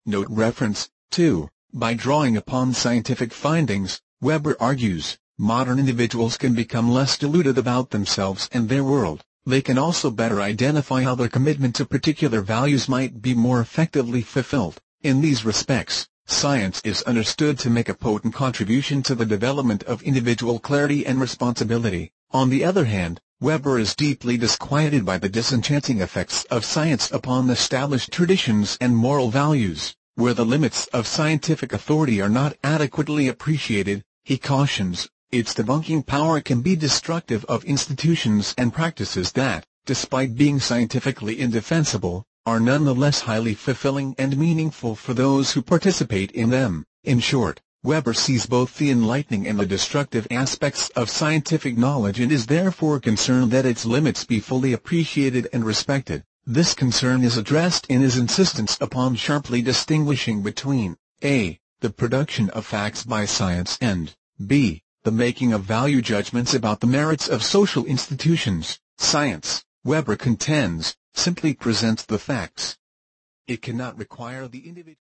Note reference 2. By drawing upon scientific findings, Weber argues, modern individuals can become less deluded about themselves and their world. They can also better identify how their commitment to particular values might be more effectively fulfilled. In these respects, science is understood to make a potent contribution to the development of individual clarity and responsibility. On the other hand, Weber is deeply disquieted by the disenchanting effects of science upon established traditions and moral values. Where the limits of scientific authority are not adequately appreciated, he cautions, its debunking power can be destructive of institutions and practices that, despite being scientifically indefensible, are nonetheless highly fulfilling and meaningful for those who participate in them. In short, Weber sees both the enlightening and the destructive aspects of scientific knowledge and is therefore concerned that its limits be fully appreciated and respected. This concern is addressed in his insistence upon sharply distinguishing between a. the production of facts by science and b. the making of value judgments about the merits of social institutions. Science, Weber contends, simply presents the facts. It cannot require the individual